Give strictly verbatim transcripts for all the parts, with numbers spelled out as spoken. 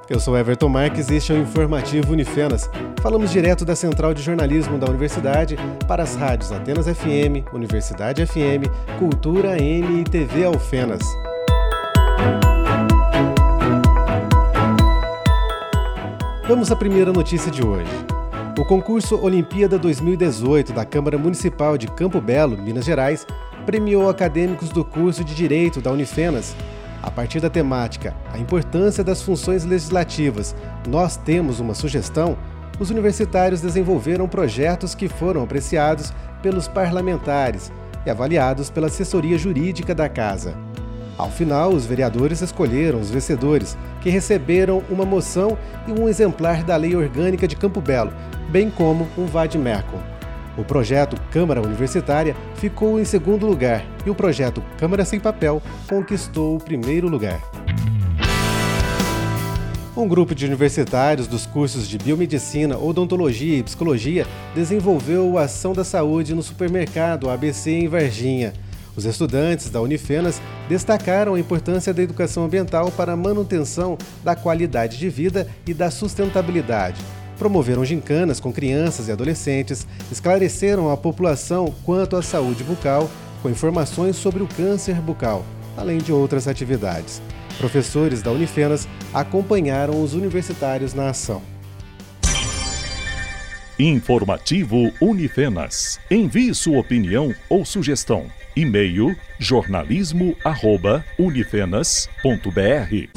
Eu sou Everton Marques e este é o Informativo Unifenas. Falamos direto da Central de Jornalismo da Universidade para as rádios Atenas F M, Universidade F M, Cultura A M e T V Alfenas. Vamos à primeira notícia de hoje. O concurso Olimpíada dois mil e dezoito da Câmara Municipal de Campo Belo, Minas Gerais, premiou acadêmicos do curso de Direito da Unifenas. A partir da temática A Importância das Funções Legislativas, nós temos uma sugestão, os universitários desenvolveram projetos que foram apreciados pelos parlamentares e avaliados pela assessoria jurídica da Casa. Ao final, os vereadores escolheram os vencedores, que receberam uma moção e um exemplar da Lei Orgânica de Campo Belo, bem como um vade-mecum. O projeto Câmara Universitária ficou em segundo lugar e o projeto Câmara Sem Papel conquistou o primeiro lugar. Um grupo de universitários dos cursos de Biomedicina, Odontologia e Psicologia desenvolveu a Ação da Saúde no supermercado A B C em Varginha. Os estudantes da Unifenas destacaram a importância da educação ambiental para a manutenção da qualidade de vida e da sustentabilidade. Promoveram gincanas com crianças e adolescentes, esclareceram a população quanto à saúde bucal, com informações sobre o câncer bucal, além de outras atividades. Professores da Unifenas acompanharam os universitários na ação. Informativo Unifenas. Envie sua opinião ou sugestão. E-mail jornalismo arroba unifenas ponto br.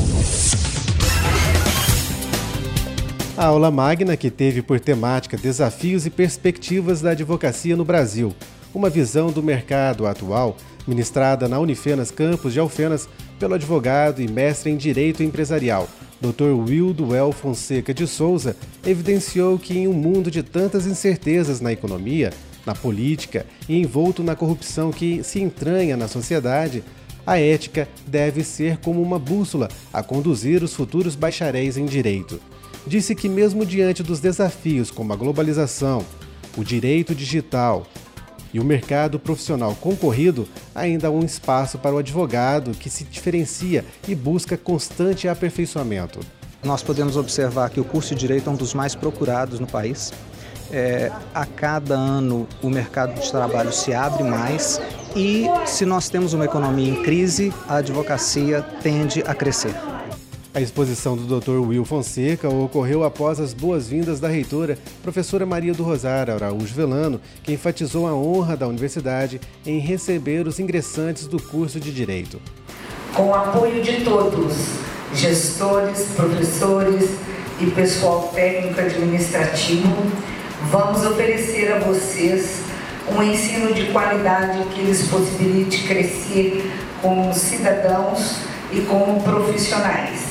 A aula magna, que teve por temática Desafios e Perspectivas da Advocacia no Brasil, uma visão do mercado atual, ministrada na Unifenas Campus de Alfenas pelo advogado e mestre em Direito Empresarial, doutor Wilduel Fonseca de Souza, evidenciou que em um mundo de tantas incertezas na economia, na política e envolto na corrupção que se entranha na sociedade, a ética deve ser como uma bússola a conduzir os futuros bacharéis em direito. Disse que mesmo diante dos desafios como a globalização, o direito digital e o mercado profissional concorrido, ainda há um espaço para o advogado que se diferencia e busca constante aperfeiçoamento. Nós podemos observar que o curso de Direito é um dos mais procurados no país. É, a cada ano o mercado de trabalho se abre mais e, se nós temos uma economia em crise, a advocacia tende a crescer. A exposição do doutor Will Fonseca ocorreu após as boas-vindas da reitora, professora Maria do Rosário Araújo Velano, que enfatizou a honra da universidade em receber os ingressantes do curso de Direito. Com o apoio de todos, gestores, professores e pessoal técnico administrativo, vamos oferecer a vocês um ensino de qualidade que lhes possibilite crescer como cidadãos e como profissionais.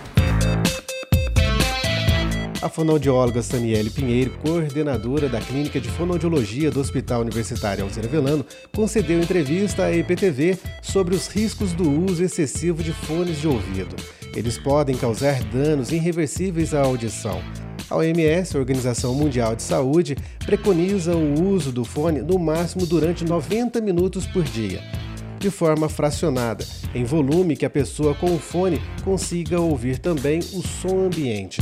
A fonoaudióloga Saniele Pinheiro, coordenadora da Clínica de Fonoaudiologia do Hospital Universitário Alzira Velano, concedeu entrevista à E P T V sobre os riscos do uso excessivo de fones de ouvido. Eles podem causar danos irreversíveis à audição. A O M S, a Organização Mundial de Saúde, preconiza o uso do fone no máximo durante noventa minutos por dia, de forma fracionada, em volume que a pessoa com o fone consiga ouvir também o som ambiente.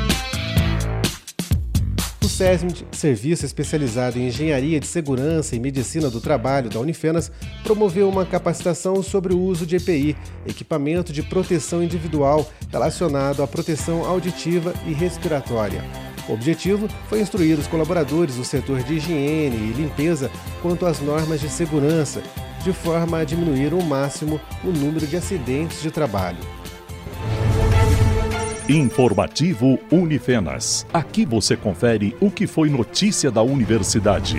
O SESMIT, Serviço Especializado em Engenharia de Segurança e Medicina do Trabalho da Unifenas, promoveu uma capacitação sobre o uso de E P I, equipamento de proteção individual relacionado à proteção auditiva e respiratória. O objetivo foi instruir os colaboradores do setor de higiene e limpeza quanto às normas de segurança, de forma a diminuir ao máximo o número de acidentes de trabalho. Informativo Unifenas. Aqui você confere o que foi notícia da universidade.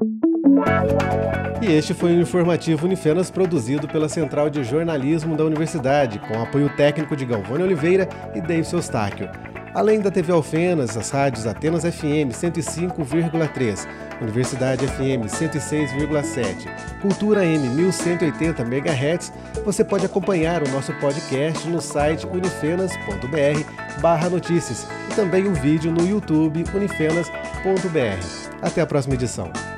E este foi o Informativo Unifenas, produzido pela Central de Jornalismo da Universidade, com apoio técnico de Galvani Oliveira e Davidson Eustáquio. Além da T V Alfenas, as rádios Atenas F M cento e cinco vírgula três, Universidade F M cento e seis vírgula sete, Cultura A M mil cento e oitenta megahertz, você pode acompanhar o nosso podcast no site unifenas ponto br barra notícias e também um vídeo no YouTube unifenas ponto br. Até a próxima edição.